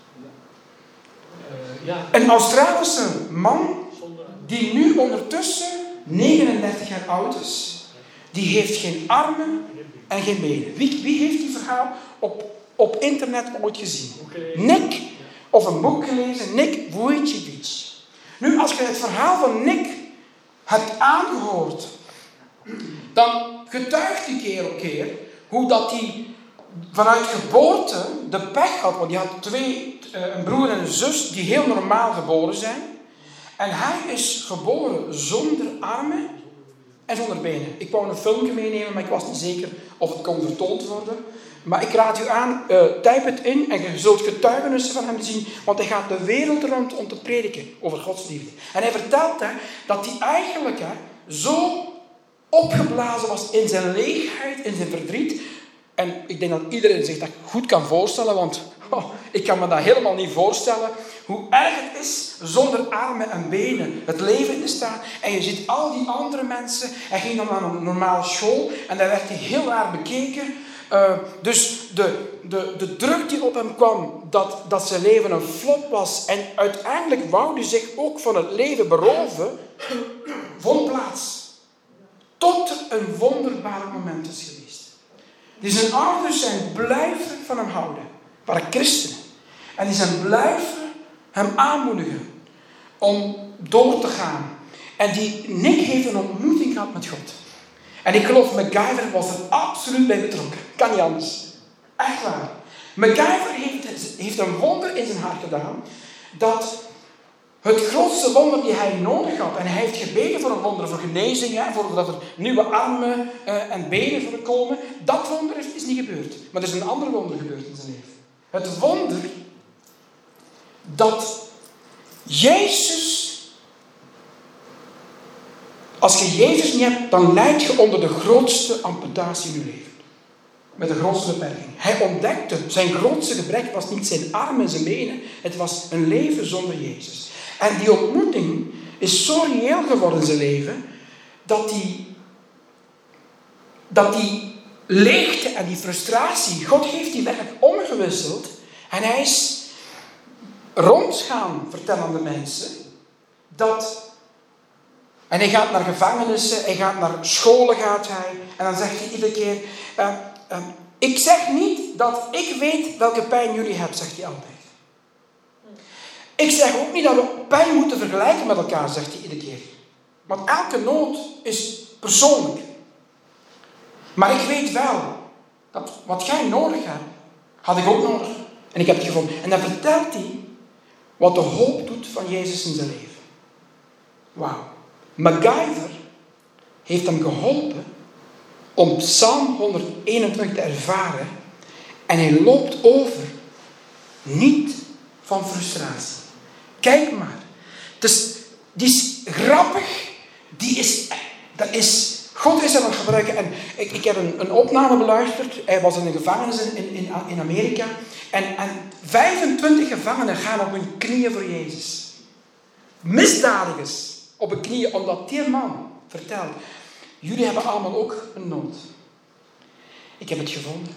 ja. Een Australische man die nu ondertussen negenendertig jaar oud is. Die heeft geen armen en geen benen. Wie, wie heeft die verhaal op, op internet ooit gezien? Nick, of een boek gelezen, Nick Vujicic. Nu, als je het verhaal van Nick hebt aangehoord, dan getuigt die keer op keer hoe dat hij vanuit geboorte de pech had. Want die had twee, een broer en een zus die heel normaal geboren zijn. En hij is geboren zonder armen en zonder benen. Ik wou een filmpje meenemen, maar ik was niet zeker of het kon vertoond worden. Maar ik raad u aan, uh, type het in en je zult getuigenissen van hem zien. Want hij gaat de wereld rond om te prediken over Gods liefde. En hij vertelt hè, dat hij eigenlijk hè, zo opgeblazen was in zijn leegheid, in zijn verdriet. En ik denk dat iedereen zich dat goed kan voorstellen, want oh, ik kan me dat helemaal niet voorstellen. Hoe erg het is zonder armen en benen het leven in te staan. En je ziet al die andere mensen. Hij ging dan naar een normale school en daar werd hij heel raar bekeken. Uh, dus de, de, de druk die op hem kwam, dat, dat zijn leven een flop was. En uiteindelijk wou hij zich ook van het leven beroven, vond plaats. Tot een wonderbaar moment is geweest. Die zijn ouders zijn blijven van hem houden. Waren christenen. En die zijn blijven hem aanmoedigen om door te gaan. En die Nick heeft een ontmoeting gehad met God. En ik geloof, MacGyver was er absoluut bij betrokken. Kan niet anders. Echt waar. MacGyver heeft, heeft een wonder in zijn hart gedaan. Dat het grootste wonder die hij nodig had. En hij heeft gebeden voor een wonder, voor genezing. Ja, voor dat er nieuwe armen uh, en benen voor komen. Dat wonder is, is niet gebeurd. Maar er is een ander wonder gebeurd in zijn leven. Het wonder dat Jezus... Als je Jezus niet hebt, dan lijd je onder de grootste amputatie in je leven. Met de grootste beperking. Hij ontdekte, zijn grootste gebrek was niet zijn armen en zijn benen. Het was een leven zonder Jezus. En die ontmoeting is zo reëel geworden in zijn leven, dat die, dat die leegte en die frustratie, God heeft die werkelijk omgewisseld. En hij is rond gaan vertellen aan de mensen, dat... En hij gaat naar gevangenissen, hij gaat naar scholen gaat hij. En dan zegt hij iedere keer, uh, uh, ik zeg niet dat ik weet welke pijn jullie hebben, zegt hij altijd. Ik zeg ook niet dat we pijn moeten vergelijken met elkaar, zegt hij iedere keer. Want elke nood is persoonlijk. Maar ik weet wel, dat wat jij nodig hebt, had ik ook nodig. En ik heb het gevonden. En dan vertelt hij wat de hoop doet van Jezus in zijn leven. Wauw. MacGyver heeft hem geholpen om Psalm honderdeenentwintig te ervaren. En hij loopt over. Niet van frustratie. Kijk maar. Dus, die is grappig. Die is, dat is, God is hem aan het gebruiken. En ik, ik heb een, een opname beluisterd. Hij was in een gevangenis in, in, in Amerika. En, en vijfentwintig gevangenen gaan op hun knieën voor Jezus. Misdadigers. Op hun knieën, omdat die man vertelt, jullie hebben allemaal ook een nood. Ik heb het gevonden.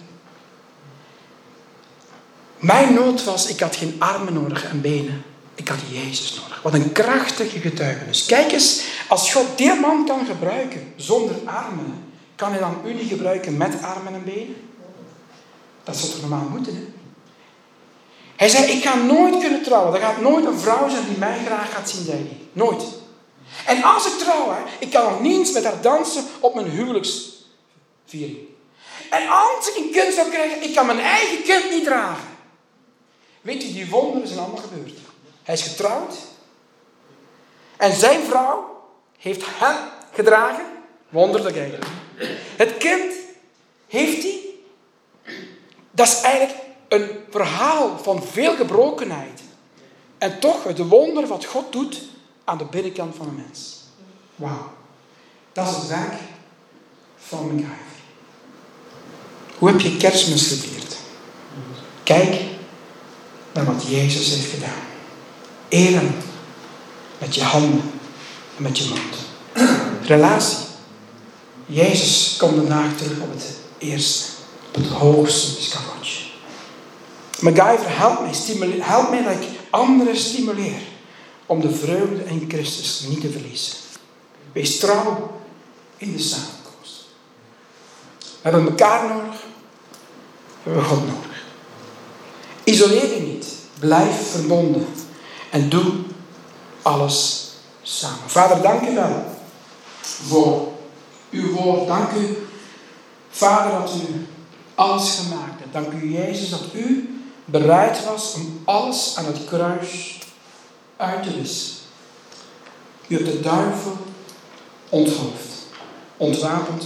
Mijn nood was, ik had geen armen nodig en benen. Ik had Jezus nodig. Wat een krachtige getuigenis. Kijk eens, als God die man kan gebruiken zonder armen, kan hij dan u niet gebruiken met armen en benen? Dat zou toch normaal moeten, hè? Hij zei, ik ga nooit kunnen trouwen. Er gaat nooit een vrouw zijn die mij graag gaat zien, zei hij. Nooit. En als ik trouw, hè, ik kan nog niet eens met haar dansen op mijn huwelijksviering. En als ik een kind zou krijgen, ik kan mijn eigen kind niet dragen. Weet je, die wonderen zijn allemaal gebeurd. Hij is getrouwd. En zijn vrouw heeft hem gedragen. Wonderlijk eigenlijk. Het kind heeft hij. Dat is eigenlijk een verhaal van veel gebrokenheid. En toch het wonder wat God doet aan de binnenkant van een mens. Wauw. Dat is het werk van MacGyver. Hoe heb je Kerstmis gevierd? Kijk naar wat Jezus heeft gedaan. Eer hem met je handen en met je mond. Relatie. Jezus komt vandaag terug op het eerste. het hoogste schavotje. MacGyver, help mij, stimuleer, help mij dat ik anderen stimuleer om de vreugde in Christus niet te verliezen. Wees trouw in de samenkomst. We hebben elkaar nodig. We hebben God nodig. Isoleer je niet. Blijf verbonden. En doe alles samen. Vader, dank u wel voor uw woord. Dank u, Vader, dat u alles gemaakt hebt. Dank u, Jezus, dat u bereid was om alles aan het kruis uit te wissen. U hebt de duivel onthoofd, ontwapend.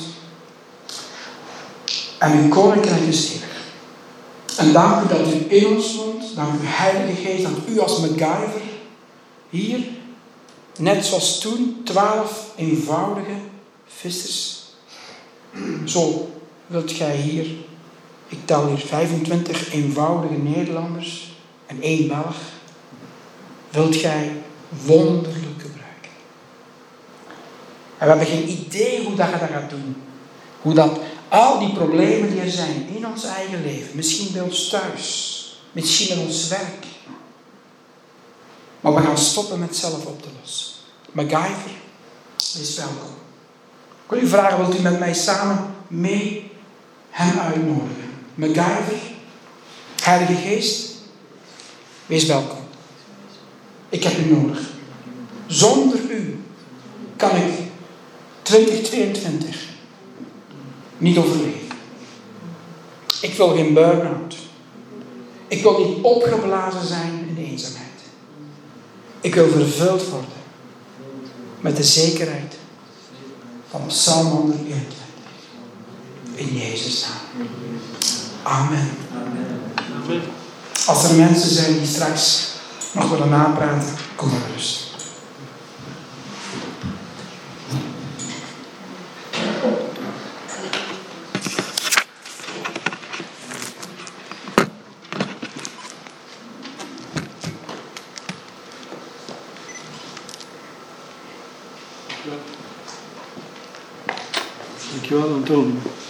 En uw koninkrijk is eeuwig. En dank u dat u in ons woont. Dank u, Heilige Geest, dat u als MacGyver hier, net zoals toen, twaalf eenvoudige vissers. Zo wilt gij hier, ik tel hier vijfentwintig eenvoudige Nederlanders en één Belg, wilt gij wonderlijk gebruiken. En we hebben geen idee hoe dat je dat gaat doen. Hoe dat al die problemen die er zijn in ons eigen leven, misschien bij ons thuis, misschien in ons werk. Maar we gaan stoppen met zelf op te lossen. MacGyver, wees welkom. Ik wil u vragen, wilt u met mij samen mee hem uitnodigen? MacGyver, Heilige Geest, wees welkom. Ik heb u nodig. Zonder u kan ik twintig tweeëntwintig niet overleven. Ik wil geen burn-out. Ik wil niet opgeblazen zijn in de eenzaamheid. Ik wil vervuld worden met de zekerheid van Psalm honderdeenentwintig. In Jezus' naam. Amen. Als er mensen zijn die straks nog willen napraten, kom maar rust. Dankjewel, Antonie.